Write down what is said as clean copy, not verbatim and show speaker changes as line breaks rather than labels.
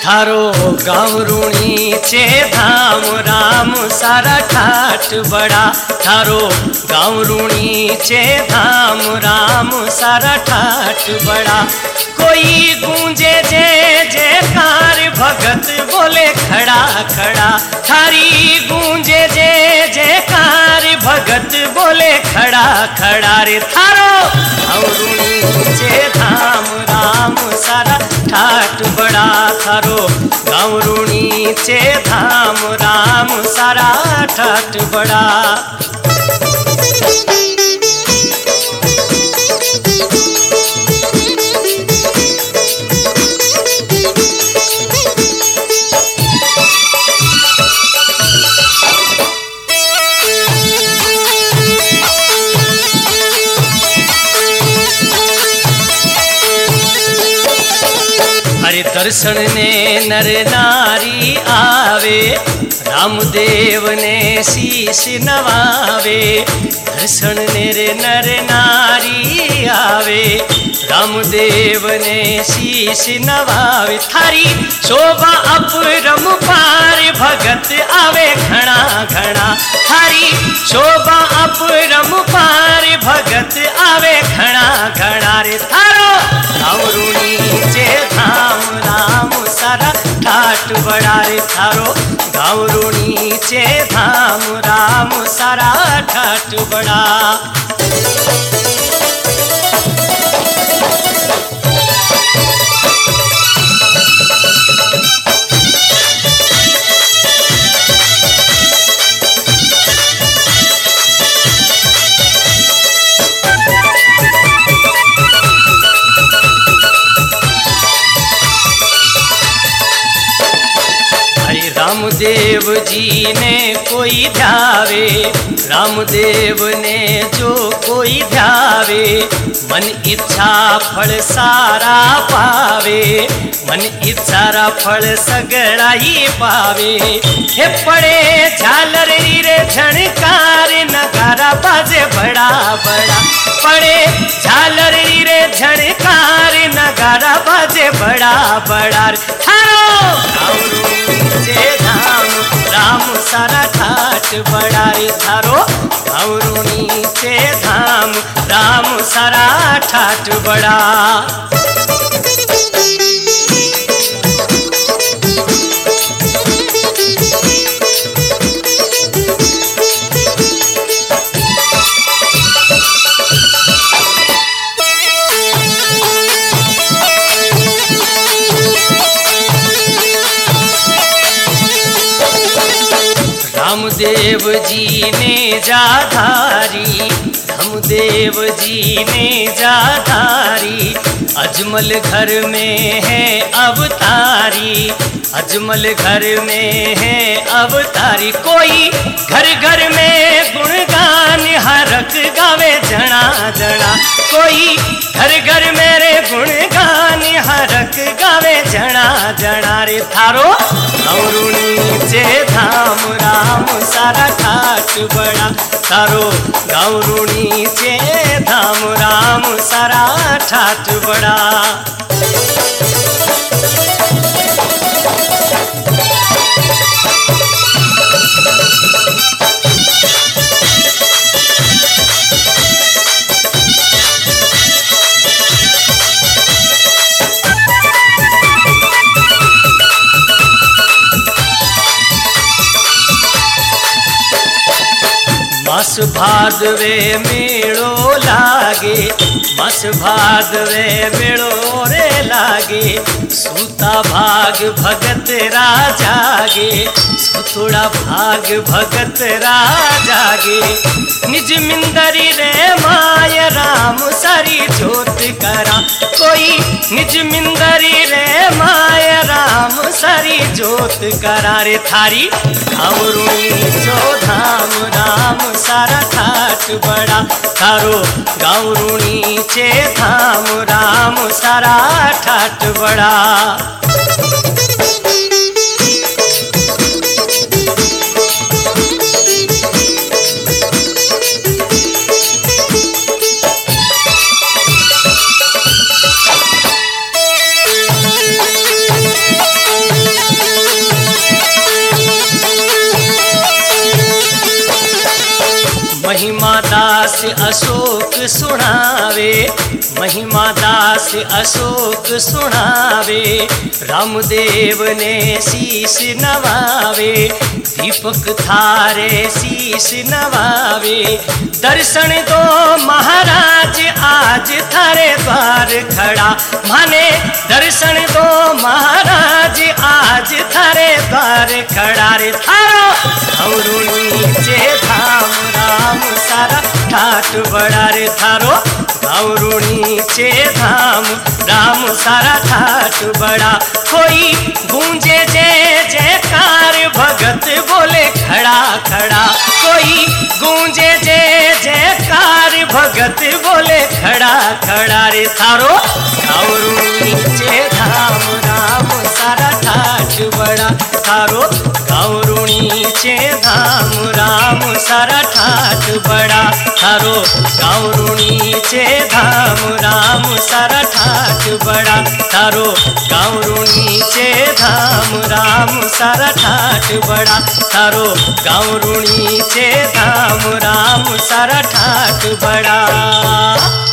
थारो गावरूणी चे धाम राम सारा ठाट बड़ा। थारो गावरूणी चे धाम राम सारा ठाट बड़ा। कोई गूंजे जे जयकार भगत बोले खड़ा खड़ा। थारी गूंजे जे जयकार भगत बोले खड़ा खड़ा रे। थारो गावरूणी चे धाम राम सारा ठाट बड़ा। थारो गावरूणी चे धाम राम सारा ठाट बड़ा। हरि दर्शन ने नर नारी आवे। रामदेव ने शीश नवावे। दर्शन ने रे नर नारी आवे। रामदेव ने शीश नवावे। थारी शोभा अपरंपार भगत आवे घना घना। थारी शोभा अपरंपार भगत आवे घना घना रे। थारो गावरूणी चे धाम राम सारा ठाट बड़ा रे। थारो गावरूणी चे धाम राम सारा ठाट बड़ा। रामदेव जी ने कोई ध्यावे। रामदेव ने जो कोई ध्यावे। मन इच्छा फल सारा पावे। मन इच्छा फल सगड़ा ही पावे। हे पड़े झालर रे झणकार नगारा बाजे बड़ा बड़ा। पड़े झालर रे झणकार नगारा बाजे बड़ा बड़ा। थारो गावरूणी चे धाम राम सारा ठाट बड़ा रे। थारो गावरूणी चे धाम राम सारा ठाट बड़ा। रामदेव जी ने जाधारी। रामदेव जी ने जाधारी। अजमल घर में है अवतारी। अजमल घर में है अवतारी। कोई घर घर में गुणगान हरक गावे जना जना। कोई घर घर मेरे गुणगान हरक गावे जना जना रे। थारो गावरूणी चे धाम राम सारा ठाट बड़ा। थारो गावरूणी चे धाम राम सारा ठाट बड़ा। मास भादवे मेड़ो लागे। मास भादवे मेड़ो रे लागे। सूता भाग भगत राजागे। सुतुड़ा भाग भगत राजागे। निज मिंदरी रे माय राम सारी जोत करा। कोई निज मिंदरी रे माय राम सारी जोत करा रे। थारी गावरूणी चो धाम राम सारा ठाट बड़ा। थारो गावरूणी चे धाम राम सारा ठाट बड़ा। अशोक सुनावे, महिमा दास अशोक सुनावे। रामदेव ने शीश नवावे, दीपक थारे शीश नवावे। दर्शन दो महाराज आज थारे द्वार खड़ा, माने दर्शन दो महाराज आज थारे द्वार खड़ा रे। थारो घावरू नीचे धाम राम सारा ठाट बड़ा रे। थारो घावरू नीचे धाम राम सारा ठाट बड़ा। कोई गूंजे जय जयकार भगत बोले खड़ा खड़ा, कोई गूंजे जय जयकार भगत बोले खड़ा खड़ा रे। थारो घावरू नीचे धाम राम सारा ठाट बड़ा। थारो घावरू नीचे धाम राम सारा ठाट बड़ा। थारो घावरू नीचे धाम राम सारा ठाट बड़ा। थारो घावरू नीचे धाम राम सारा ठाट बड़ा। थारो घावरू नीचे धाम राम सारा ठाट बड़ा।